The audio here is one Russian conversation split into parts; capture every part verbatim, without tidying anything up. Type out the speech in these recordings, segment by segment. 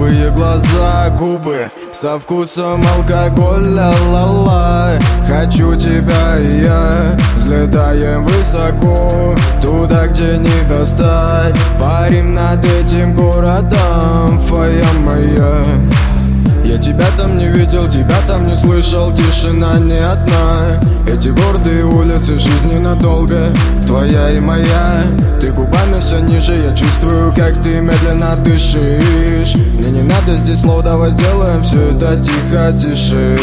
голубые глаза, губы со вкусом алкоголя, ла-ла. Хочу тебя и я, взлетаем высоко, туда, где не достать. Парим над этим городом, твоя моя. Я тебя там не видел, тебя там не слышал, тишина не одна. Эти гордые улицы, жизни надолго, твоя и моя. Ты губами все ниже, я чувствую, как ты медленно дышишь. Мне не надо здесь слов, давай сделаем все это тихо, тише.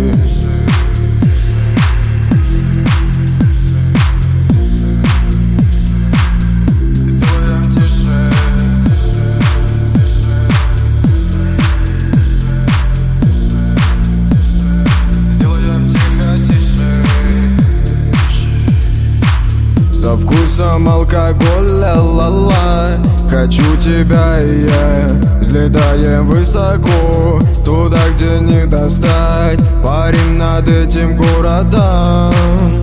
Со вкусом алкоголя, ла-ла. Хочу тебя и я, взлетаем высоко, туда, где не достать. Парим над этим городом.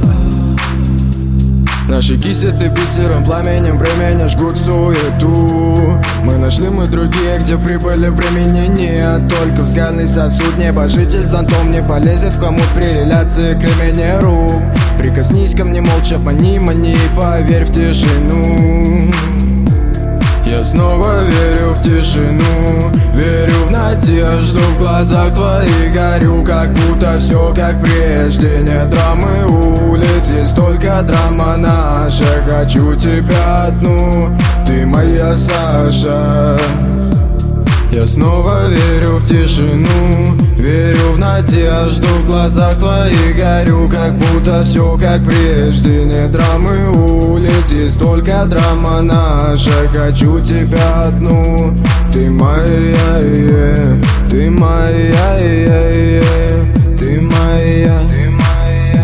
Наши кисеты бисером, пламенем времени жгут суету. Мы нашли, мы другие, где прибыли времени нет. Только взглядный сосуд, небожитель зонтом не полезет в хомут при реляции кремени рук. Прикоснись ко мне молча, мани, мани, поверь в тишину. Я снова верю в тишину, верю в надежду, в глазах твоих горю, как будто все как прежде. Нет драмы улиц, есть только драма наша. Хочу тебя одну, ты моя Саша. Я снова верю в тишину, верю в надежду, в глазах твоих горю, как будто все как прежде. Нет драмы улиц, есть только драма наша. Хочу тебя одну, ты моя, yeah. Ты моя, yeah, yeah. Ты моя, ты моя,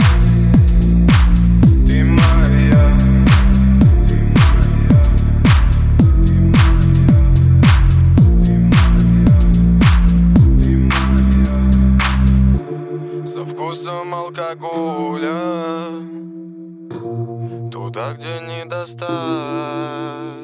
ты моя. Со вкусом алкоголя, туда, где не достать.